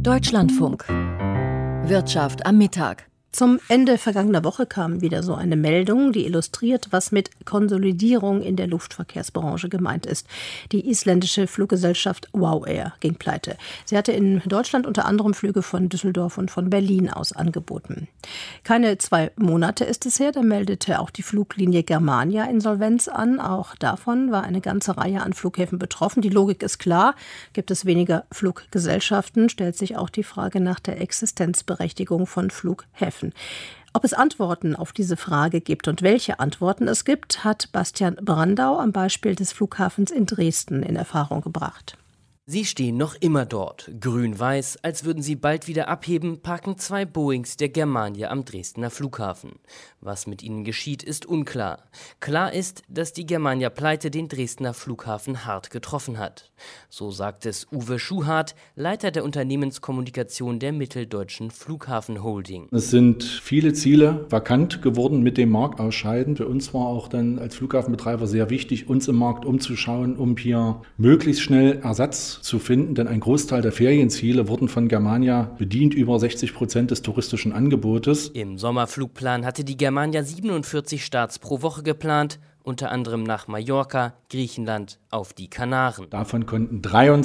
Deutschlandfunk. Wirtschaft am Mittag. Zum Ende vergangener Woche kam wieder so eine Meldung, die illustriert, was mit Konsolidierung in der Luftverkehrsbranche gemeint ist. Die isländische Fluggesellschaft WOW Air ging pleite. Sie hatte in Deutschland unter anderem Flüge von Düsseldorf und von Berlin aus angeboten. Keine 2 Monate ist es her, da meldete auch die Fluglinie Germania Insolvenz an. Auch davon war eine ganze Reihe an Flughäfen betroffen. Die Logik ist klar. Gibt es weniger Fluggesellschaften, stellt sich auch die Frage nach der Existenzberechtigung von Flughäfen. Ob es Antworten auf diese Frage gibt und welche Antworten es gibt, hat Bastian Brandau am Beispiel des Flughafens in Dresden in Erfahrung gebracht. Sie stehen noch immer dort, grün-weiß, als würden sie bald wieder abheben, parken 2 Boeings der Germania am Dresdner Flughafen. Was mit ihnen geschieht, ist unklar. Klar ist, dass die Germania-Pleite den Dresdner Flughafen hart getroffen hat. So sagt es Uwe Schuhart, Leiter der Unternehmenskommunikation der Mitteldeutschen Flughafen Holding. Es sind viele Ziele vakant geworden mit dem Marktausscheiden. Für uns war auch dann als Flughafenbetreiber sehr wichtig, uns im Markt umzuschauen, um hier möglichst schnell Ersatz zu finden, denn ein Großteil der Ferienziele wurden von Germania bedient, über 60% des touristischen Angebotes. Im Sommerflugplan hatte die Germania 47 Starts pro Woche geplant, unter anderem nach Mallorca, Griechenland, auf die Kanaren. Davon konnten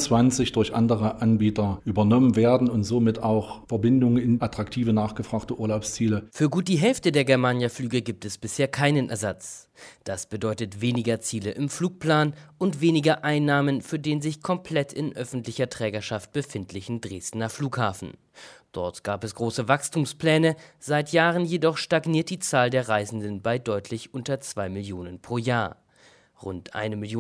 23 durch andere Anbieter übernommen werden und somit auch Verbindungen in attraktive, nachgefragte Urlaubsziele. Für gut die Hälfte der Germania-Flüge gibt es bisher keinen Ersatz. Das bedeutet weniger Ziele im Flugplan und weniger Einnahmen für den sich komplett in öffentlicher Trägerschaft befindlichen Dresdner Flughafen. Dort gab es große Wachstumspläne, seit Jahren jedoch stagniert die Zahl der Reisenden bei deutlich unter 2 Millionen pro Jahr. Rund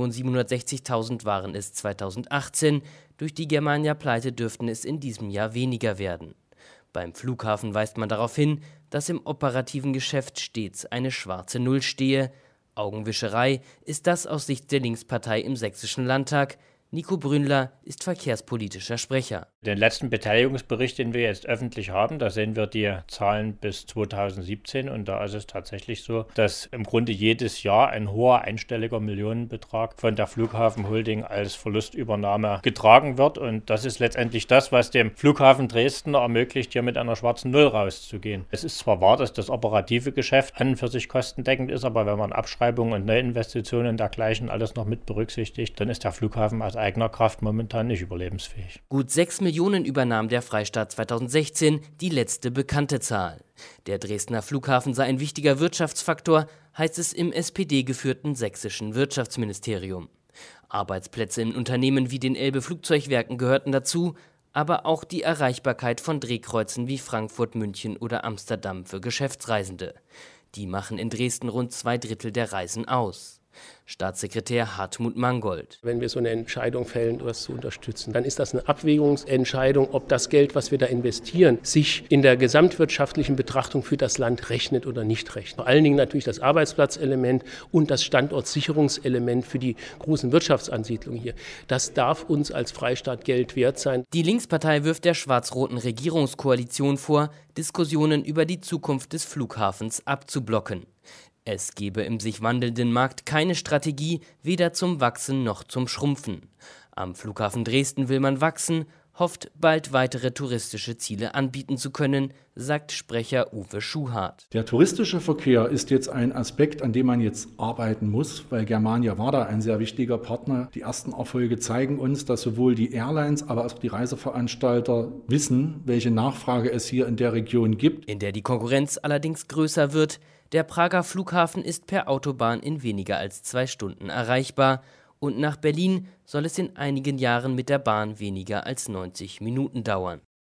1.760.000 waren es 2018, durch die Germania-Pleite dürften es in diesem Jahr weniger werden. Beim Flughafen weist man darauf hin, dass im operativen Geschäft stets eine schwarze Null stehe. Augenwischerei ist das aus Sicht der Linkspartei im Sächsischen Landtag. Nico Brünnler ist verkehrspolitischer Sprecher. Den letzten Beteiligungsbericht, den wir jetzt öffentlich haben, da sehen wir die Zahlen bis 2017 und da ist es tatsächlich so, dass im Grunde jedes Jahr ein hoher einstelliger Millionenbetrag von der Flughafen Holding als Verlustübernahme getragen wird und das ist letztendlich das, was dem Flughafen Dresden ermöglicht, hier mit einer schwarzen Null rauszugehen. Es ist zwar wahr, dass das operative Geschäft an und für sich kostendeckend ist, aber wenn man Abschreibungen und Neuinvestitionen und dergleichen alles noch mit berücksichtigt, dann ist der Flughafen aus eigener Kraft momentan nicht überlebensfähig. Gut 6 Millionen übernahm der Freistaat 2016, die letzte bekannte Zahl. Der Dresdner Flughafen sei ein wichtiger Wirtschaftsfaktor, heißt es im SPD-geführten sächsischen Wirtschaftsministerium. Arbeitsplätze in Unternehmen wie den Elbe Flugzeugwerken gehörten dazu, aber auch die Erreichbarkeit von Drehkreuzen wie Frankfurt, München oder Amsterdam für Geschäftsreisende. Die machen in Dresden rund 2/3 der Reisen aus. Staatssekretär Hartmut Mangold. Wenn wir so eine Entscheidung fällen, das zu unterstützen, dann ist das eine Abwägungsentscheidung, ob das Geld, was wir da investieren, sich in der gesamtwirtschaftlichen Betrachtung für das Land rechnet oder nicht rechnet. Vor allen Dingen natürlich das Arbeitsplatzelement und das Standortsicherungselement für die großen Wirtschaftsansiedlungen hier. Das darf uns als Freistaat Geld wert sein. Die Linkspartei wirft der schwarz-roten Regierungskoalition vor, Diskussionen über die Zukunft des Flughafens abzublocken. Es gebe im sich wandelnden Markt keine Strategie, weder zum Wachsen noch zum Schrumpfen. Am Flughafen Dresden will man wachsen, hofft bald weitere touristische Ziele anbieten zu können, sagt Sprecher Uwe Schuhart. Der touristische Verkehr ist jetzt ein Aspekt, an dem man jetzt arbeiten muss, weil Germania war da ein sehr wichtiger Partner. Die ersten Erfolge zeigen uns, dass sowohl die Airlines, aber auch die Reiseveranstalter wissen, welche Nachfrage es hier in der Region gibt. In der die Konkurrenz allerdings größer wird. Der Prager Flughafen ist per Autobahn in weniger als 2 Stunden erreichbar und nach Berlin soll es in einigen Jahren mit der Bahn weniger als 90 Minuten dauern.